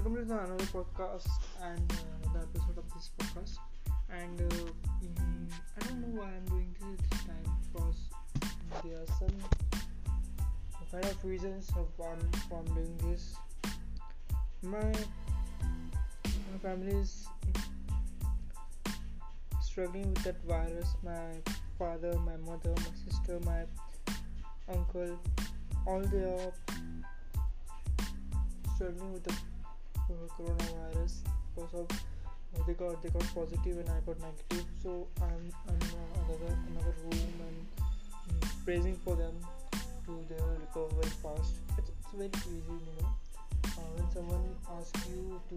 Welcome to another podcast and the episode of this podcast. And I don't know why I'm doing this time because there are some kind of reasons of why I'm doing this. My family is struggling with that virus. My father, my mother, my sister, my uncle, all they are struggling with the coronavirus because of they got positive and I got negative. So I'm another room and praising for them to they will recover very fast. It's very easy, when someone asks you to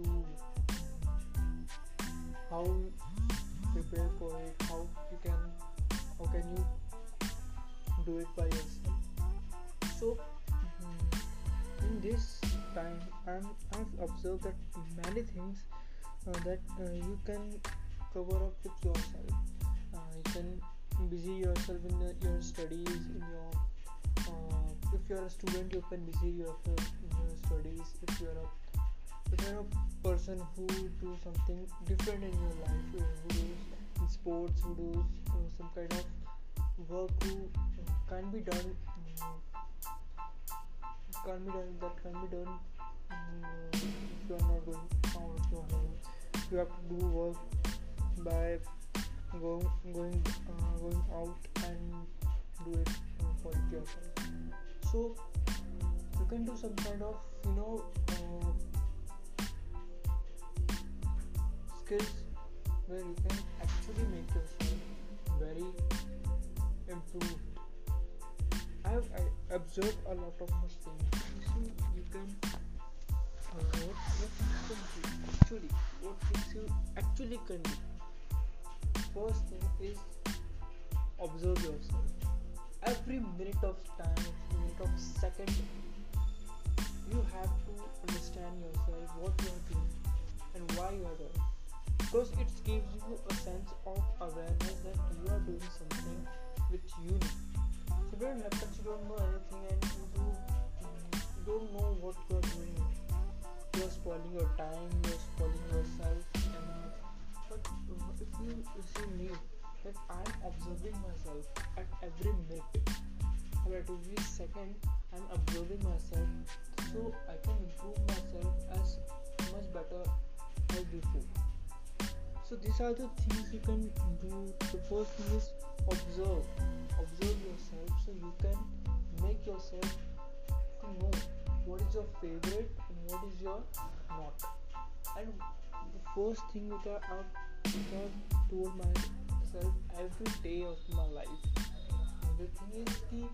how prepare for it, how can you do it by yourself. So in this time I've observed that many things that you can cover up with yourself. You can busy yourself in your studies, in your if you're a student you can busy yourself in your studies. If you're a person who do something different in your life, who does in sports, who does some kind of work who can be done that can be done if you are not going out of your home. You have to do work by going out and do it for yourself. So you can do some kind of skills where you can actually make yourself very improved. I observed a lot of such things. You can what things you actually can do. First thing is observe yourself. Every minute of time, every minute of second, you have to understand yourself, what you are doing and why you are doing. Because it gives you a sense of awareness that you are doing something which you need. So don't happen you don't know anything and you don't know what you are doing. You are spoiling your time, you are spoiling yourself. But if you see me, that I am observing myself at every minute or at every second, I am observing myself so I can improve myself as much better as before. So these are the things you can do. The first thing is observe yourself so you can make yourself to know what is your favorite and what is your not. And the first thing that I've told myself every day of my life, the thing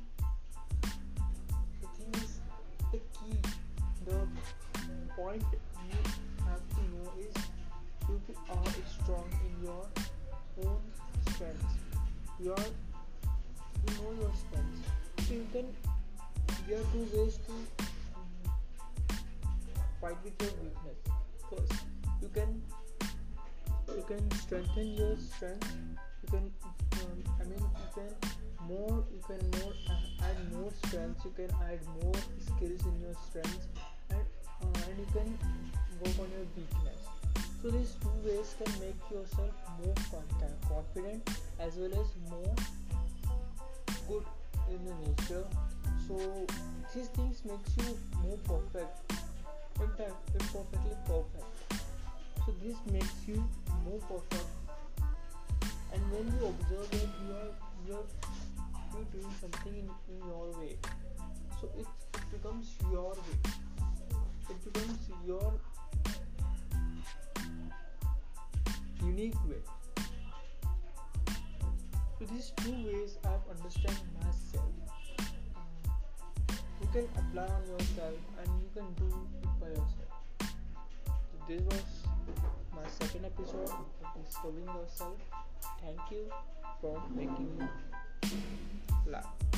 is the key, the point you have to know is you are strong in your own strengths. You know your strengths. So there are two ways to fight with your weakness. First, you can strengthen your strength. You can add more strengths. You can add more skills in your strengths, and you can work on your weakness. So these two ways can make yourself more confident as well as more good in the nature. So these things makes you more perfect, imperfectly perfect. So this makes you more perfect. And when you observe that you're doing something in your way, so it becomes your way. It becomes your unique way. So these two ways I've understand myself. You can apply on yourself and you can do it by yourself. So this was my second episode of Discovering Yourself. Thank you for making me laugh.